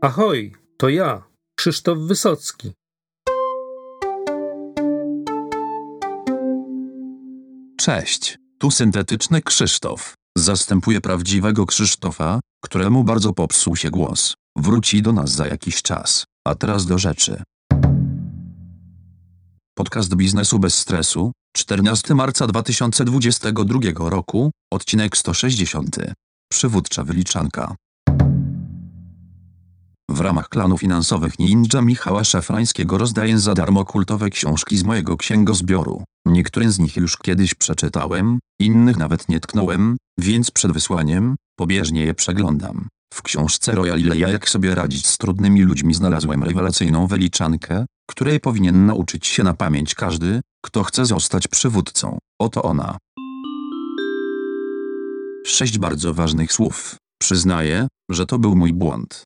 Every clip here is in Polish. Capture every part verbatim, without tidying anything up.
Ahoj, to ja, Krzysztof Wysocki. Cześć, tu syntetyczny Krzysztof. Zastępuję prawdziwego Krzysztofa, któremu bardzo popsuł się głos. Wróci do nas za jakiś czas, a teraz do rzeczy. Podcast biznesu bez stresu, czternastego marca dwa tysiące dwudziestego drugiego roku, odcinek sto sześćdziesiąty. Przywódcza wyliczanka. W ramach klanu finansowych Ninja Michała Szafrańskiego rozdaję za darmo kultowe książki z mojego księgozbioru. Niektóre z nich już kiedyś przeczytałem, innych nawet nie tknąłem, więc przed wysłaniem pobieżnie je przeglądam. W książce Royal Leja Jak sobie radzić z trudnymi ludźmi znalazłem rewelacyjną wyliczankę, której powinien nauczyć się na pamięć każdy, kto chce zostać przywódcą. Oto ona. Sześć bardzo ważnych słów. Przyznaję, że to był mój błąd.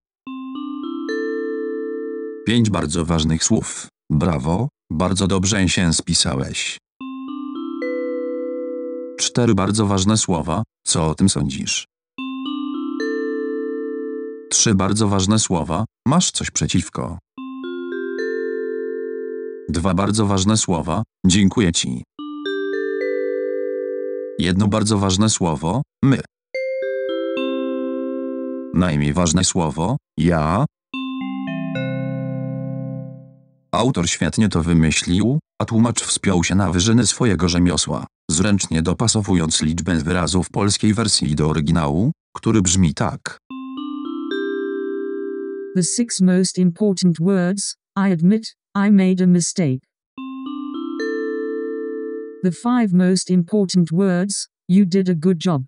Pięć bardzo ważnych słów. Brawo, bardzo dobrze się spisałeś. Cztery bardzo ważne słowa. Co o tym sądzisz? Trzy bardzo ważne słowa. Masz coś przeciwko? Dwa bardzo ważne słowa. Dziękuję ci. Jedno bardzo ważne słowo. My. Najmniej ważne słowo. Ja. Autor świetnie to wymyślił, a tłumacz wspiął się na wyżyny swojego rzemiosła, zręcznie dopasowując liczbę wyrazów polskiej wersji do oryginału, który brzmi tak. The six most important words, I admit, I made a mistake. The five most important words, you did a good job.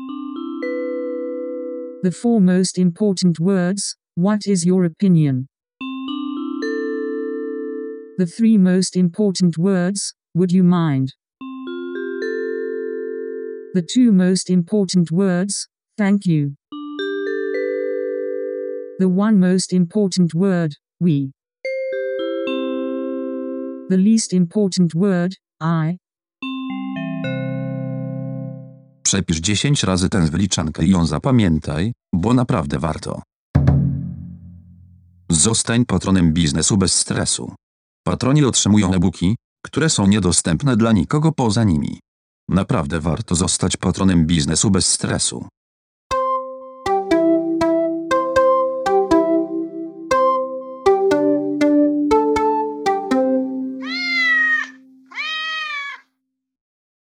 The four most important words, what is your opinion? The three most important words, would you mind? The two most important words, thank you. The one most important word, we. The least important word, I. Przepisz dziesięć razy tę wyliczankę i ją zapamiętaj, bo naprawdę warto. Zostań patronem biznesu bez stresu. Patroni otrzymują e-booki, które są niedostępne dla nikogo poza nimi. Naprawdę warto zostać patronem biznesu bez stresu.